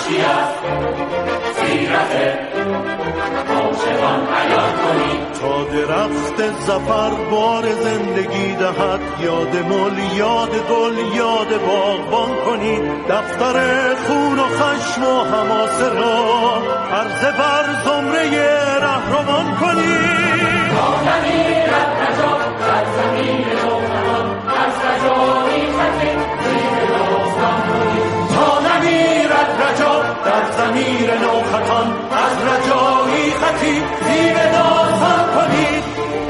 نقشی از سیرت عاشقان عیان کنید. تا درخت زفر بار زندگی دهد، یاد مل، یاد گل، یاد باغبان کنید. دفتر خون و خشم و حماسه را عرضه بر زمره رهروان کنید. تا نمیرد رجا در زمین نوخطان، از رجایی خطی زیر داستان کنید. تا نمیرد رجا در زمین نوخطان، از رجایی خطی زیر داستان کنید.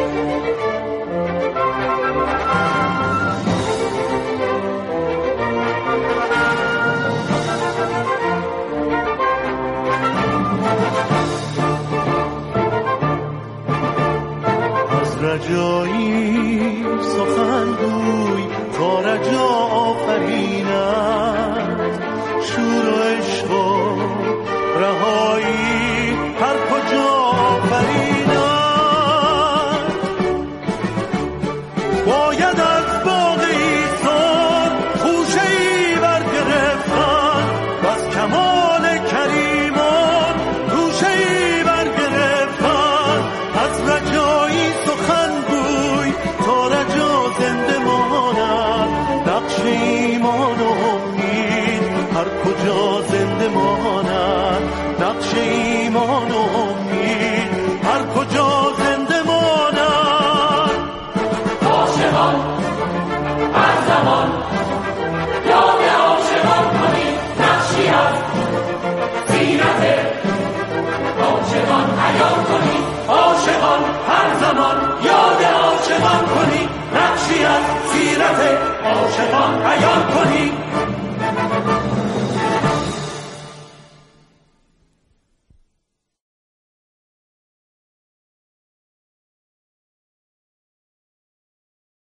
رجایی سخن گوی تا رجا آفرینت، شور و عشق و رهایی هر کجا آفرینت. باید از باغ ایثار خوشه‌ای برگرفتن و از کمال کریمان گوشه‌ای برگرفتن. از رجایی سخن گوی تا رجا زنده ماند، نقش ایمان و امید هر کجا زنده ماند. نقش ایمان و امید هر کجا زنده ماند. عاشقان هر زمان یاد عاشقان کنید. نقشی از سیرت عاشقان عیان کنید. عاشقان هر زمان یاد عاشقان کنید. نقشی از سیرت عاشقان عیان کنید.